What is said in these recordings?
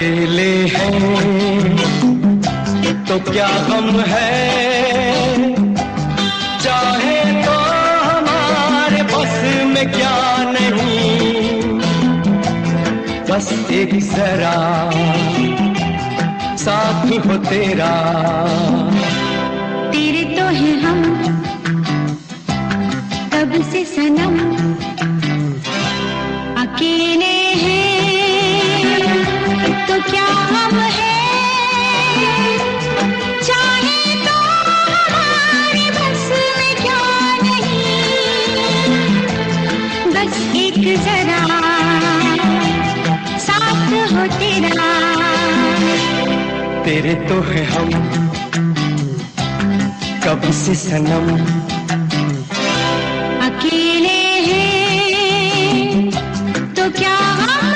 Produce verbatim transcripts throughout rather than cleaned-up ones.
अकेले हैं तो क्या गम है, चाहे तो हमारे बस में क्या नहीं, बस एक जरा साथ हो तेरा। तेरे तो है हम कब से सनम, अकेले हैं तो क्या हम है, चाहे तो हमारे बस में क्या नहीं, बस एक जरा साथ हो तेरा। तेरे तो है हम कब से सनम, अकेले हैं तो क्या हम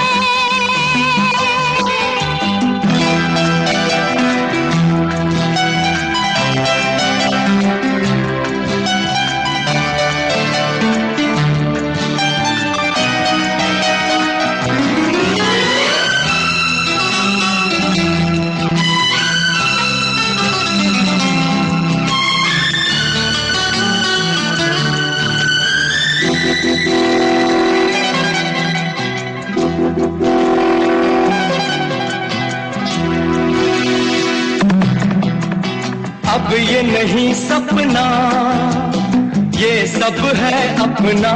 अब ये नहीं सपना, ये सब है अपना।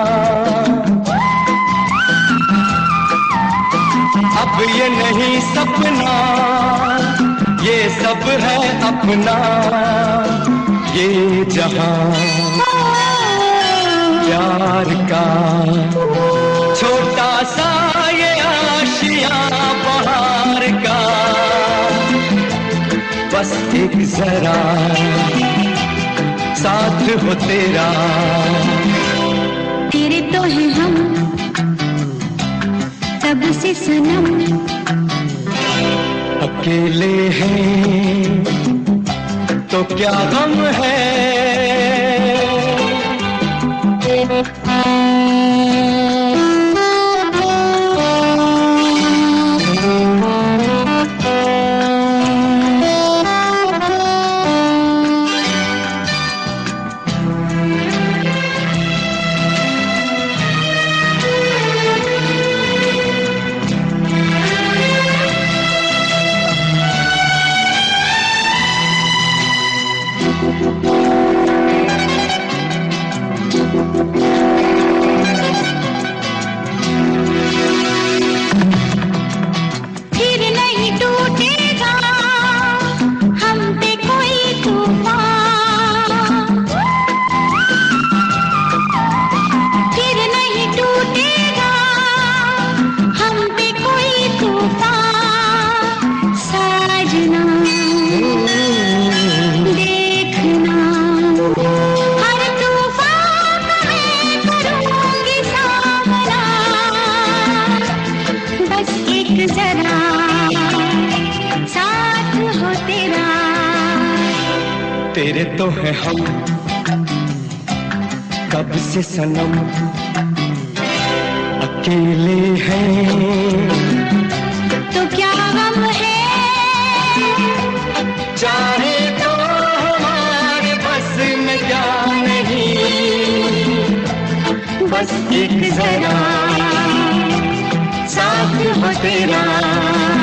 अब ये नहीं सपना, ये सब है अपना। ये जहां प्यार का छोटा सा, ये आशियां बहार का, बस एक जरा साथ हो तेरा। तेरे तो है हम तब से सनम, अकेले हैं तो क्या गम है। फिर नहीं टूटेगा हम पे कोई तूफान, फिर नहीं टूटेगा हम पे कोई तूफान। साजना देखना हर तूफान में करूंगी सामना, बस एक जरा साथ हो तेरा। तेरे तो है हम कब से सनम, अकेले हैं तो क्या गम है, चाहे तो हमारे बस में क्या नहीं, बस एक जरा साथ हो तेरा।